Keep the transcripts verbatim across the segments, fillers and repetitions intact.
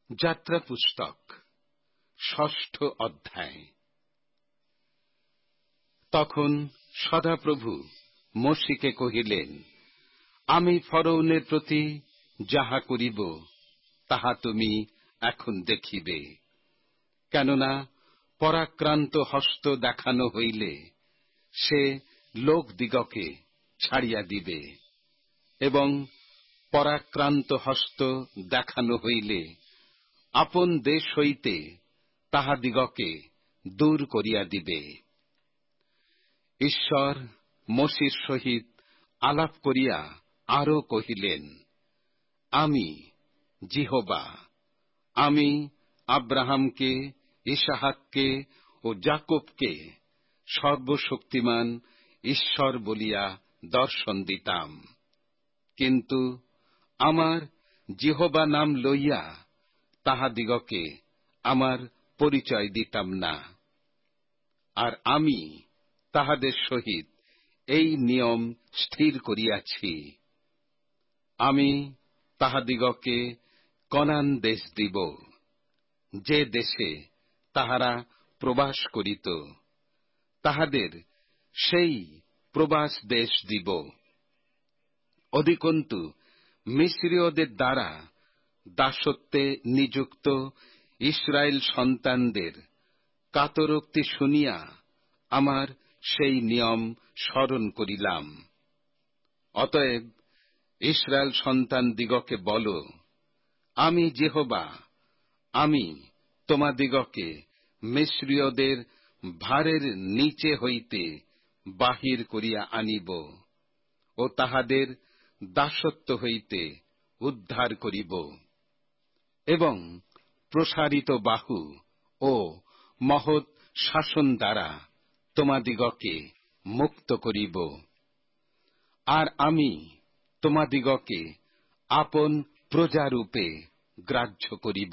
যাত্রা পুস্তক ষষ্ঠ অধ্যায়। তখন সদাপ্রভু মোশিকে কহিলেন, আমি ফরৌনের প্রতি যাহা করিব তাহা তুমি এখন দেখিবে। কেননা পরাক্রান্ত হস্ত দেখানো হইলে সে লোকদিগকে ছাড়িয়া দিবে, এবং পরাক্রান্ত হস্ত দেখানো হইলে আপন দেশ হইতে তাহাদিগকে দূর করিয়া দিবে। ঈশ্বর মোশির সহিত আলাপ করিয়া আরো কহিলেন, আমি জিহোবা, আমি আব্রাহামকে, ইসাহাককে ও যাকোবকে সর্বশক্তিমান ঈশ্বর বলিয়া দর্শন দিতাম, কিন্তু আমার জিহোবা নাম লইয়া তাহাদিগকে আমার পরিচয় দিতাম না। আর আমি তাহাদের সহিত এই নিয়ম স্থির করিয়াছি, আমি তাহাদিগকে কনান দেশ দিব, যে দেশে তাহারা প্রবাস করিত, তাহাদের সেই প্রবাস দেশ দিব। অধিকন্তু মিস্রীয়দের দ্বারা দাসত্বে নিযুক্ত ইস্রায়েল সন্তানদের কাতরোক্তি শুনিয়া আমার সেই নিয়ম স্মরণ করিলাম। অতএব ইস্রায়েল সন্তানদিগকে বল, আমি জিহোবা, আমি তোমাদিগকে মিস্রীয়দের ভারের নিচে হইতে বাহির করিয়া আনিব ও তাহাদের দাসত্ব হইতে উদ্ধার করিব, এবং প্রসারিত বাহু ও মহৎ শাসন দ্বারা তোমাদিগকে মুক্ত করিব। আর আমি তোমাদিগকে আপন প্রজারূপে গ্রাহ্য করিব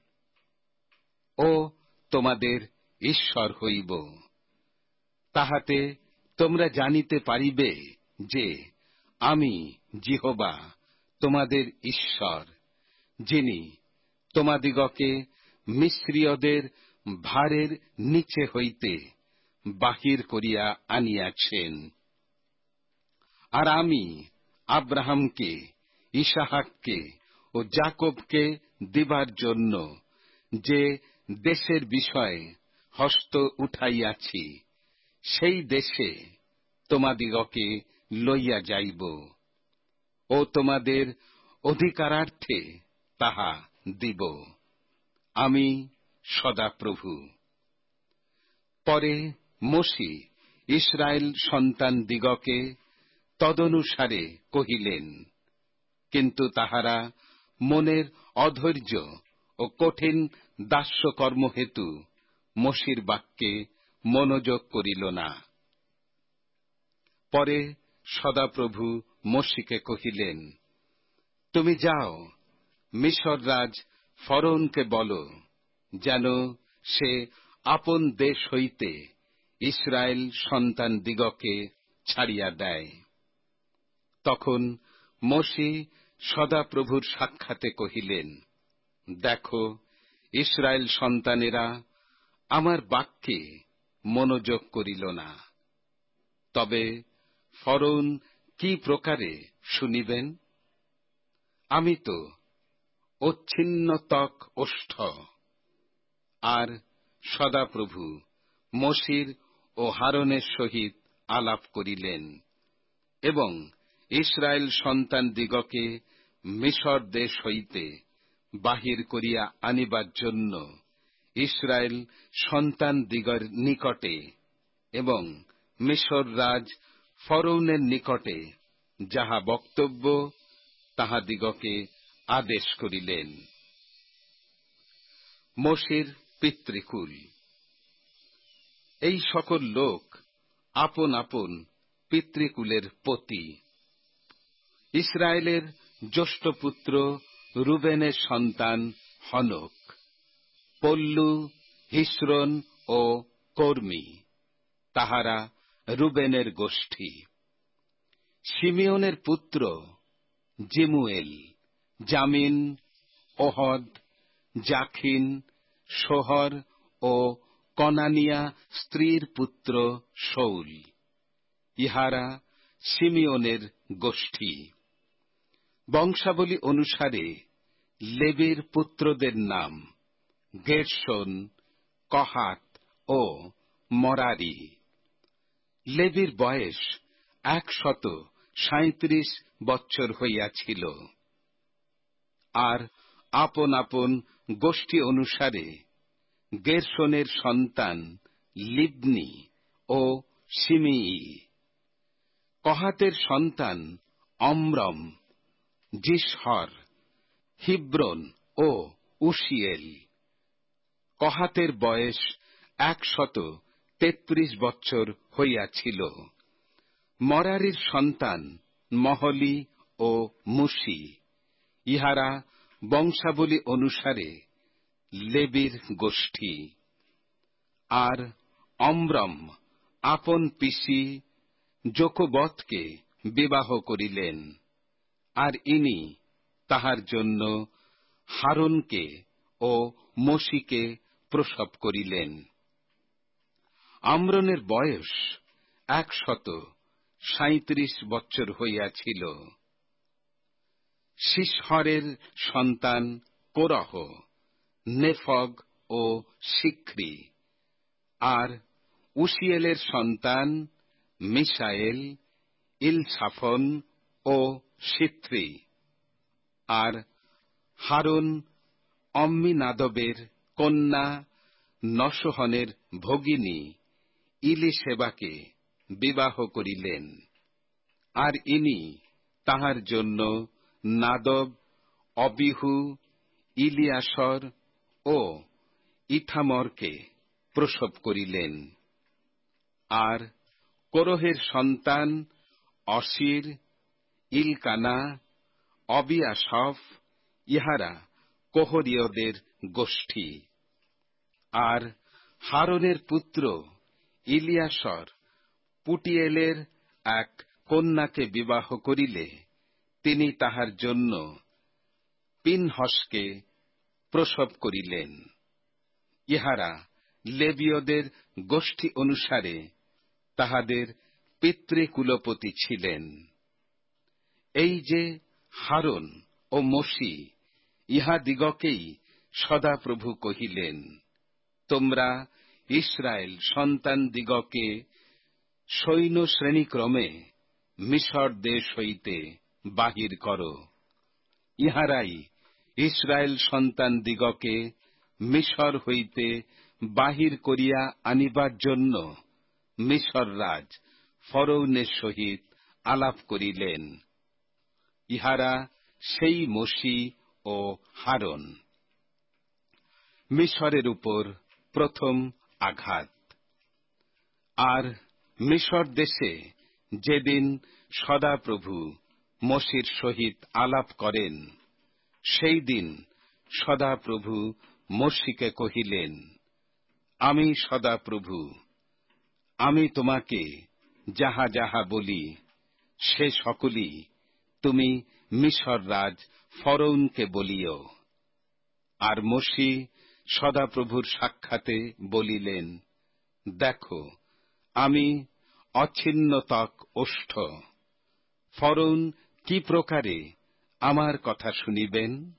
ও তোমাদের ঈশ্বর হইব। তাহাতে তোমরা জানিতে পারিবে যে আমি জিহোবা তোমাদের ঈশ্বর, যিনি তোমাদিগকে মিস্রীয়দের ভারের নিচে হইতে বাহির করিয়া আনিয়াছেন। আর আমি আব্রাহামকে, ইসাহাককে ও যাকোবকে দিবার জন্য যে দেশের বিষয়ে হস্ত উঠাইয়াছি, সেই দেশে তোমাদিগকে লইয়া যাইব ও তোমাদের অধিকারার্থে তাহা দিব। আমি সদাপ্রভু। পরে মোশি ইস্রায়েল সন্তানদিগকে তদনুসারে কহিলেন, কিন্তু তাহারা মনের অধৈর্য ও কঠিন দাস্যকর্ম হেতু মোশির বাক্যে মনোযোগ করিল না। পরে সদাপ্রভু মোশিকে কহিলেন, তুমি যাও, মিশর রাজ ফরৌনকে বল, যেন সে আপন দেশ হইতে ইস্রায়েল সন্তানদিগকে ছাড়িয়া দেয়। তখন মোশি সদাপ্রভুর সাক্ষাতে কহিলেন, দেখো, ইস্রায়েল সন্তানেরা আমার বাক্যে মনোযোগ করিল না, তবে ফরৌন কি প্রকারে শুনিবেন? আমি তো অচ্ছিন্নতক ওষ্ঠ। আর সদাপ্রভু মোশির ও হারনের সহিত আলাপ করিলেন, এবং ইস্রায়েল সন্তানদিগকে মিশর দেশ হইতে বাহির করিয়া আনিবার জন্য ইস্রায়েল সন্তানদিগের নিকটে এবং মিশর রাজ ফরৌনের নিকটে যাহা বক্তব্য তাহাদিগকে আদেশ করিলেন। মোশির পিতৃকুল। এই সকল লোক আপন আপন পিতৃকুলের পতি। ইস্রায়েলের জ্যেষ্ঠ পুত্র রুবেনের সন্তান হনক, পল্লু, হিস্রন ও কর্মী, তাহারা রুবেনের গোষ্ঠী। শিমিওনের পুত্র জিমুয়েল, জামিন, ওহদ, জাখিন, সোহর ও কনানিয়া স্ত্রীর পুত্র শৌল। ইহারা সিমিওনের গোষ্ঠী। বংশাবলী অনুসারে লেবীর পুত্রদের নাম গেরশোন, কহাত ও মরারি। লেবীর বয়স একশত সাঁত্রিশ বৎসর হইয়াছিল। আর আপন আপন গোষ্ঠী অনুসারে গেরশোনের সন্তান লিবনি ও শিমিই। কহাতের সন্তান অমরম, জিসহর, হিব্রন ও উশিয়েল। কহাতের বয়স একশত তেত্রিশ বৎসর হইয়াছিল। মরারির সন্তান মহলি ও মুশি। ইহারা বংশাবলী অনুসারে লেবীর গোষ্ঠী। আর অমরম আপন পিসি যোকবতকে বিবাহ করিলেন, আর ইনি তাহার জন্য হারুনকে ও মোশিকে প্রসব করিলেন। আমরনের বয়স একশত সাঁত্রিশ বৎসর হইয়াছিল। শিসহরের সন্তান কোরহ, নেফগ ও সিক্রি। আর উশিয়েলের সন্তান মিশায়েল, ইলসাফন ও সিথ্রি। আর হারুন অম্মিনাদবের কন্যা নশহনের ভগিনী ইলিশেবাকে বিবাহ করিলেন, আর ইনি তাহার জন্য নাদব, অবিহু, ইলিয়াসর ও ইথামরকে প্রসব করিলেন। আর কোরহের সন্তান অসির, ইলকানা, অবিয়াসফ। ইহারা কোহরীয়দের গোষ্ঠী। আর হারনের পুত্র ইলিয়াসর পুটিয়েলের এক কন্যাকে বিবাহ করিলে তিনি তাহার জন্য পিনহসকে প্রসব করিলেন। ইহারা লেবীয়দের গোষ্ঠী অনুসারে তাহাদের পিতৃকুলপতি ছিলেন। এই যে হারন ও মোশি, ইহাদিগকেই সদাপ্রভু কহিলেন, তোমরা ইসরায়েল সন্তান দিগকে সৈন্য শ্রেণীক্রমে মিশর দেশ হইতে বাহির কর। ইহারাই ইসরায়েল সন্তান দিগকে মিশর হইতে বাহির করিয়া আনিবার জন্য মিশর রাজ ফরৌনের সহিত আলাপ করিলেন। ইহারা সেই মোশি ও হারন। মিশরের উপর প্রথম আঘাত। আর মিশর দেশে যেদিন সদাপ্রভু মোশির সহিত আলাপ করেন, সেই দিন সদাপ্রভু মোশিকে কহিলেন, আমি সদাপ্রভু, আমি তোমাকে যাহা যাহা বলি সে সকলই তুমি মিশর রাজ ফরৌনকে বলিও। আর মোশি সদাপ্রভুর সাক্ষাতে বলিলেন, দেখো, আমি অছিন্নতক ওষ্ঠ। ফরৌন কি প্রকারে আমার কথা শুনিবেন?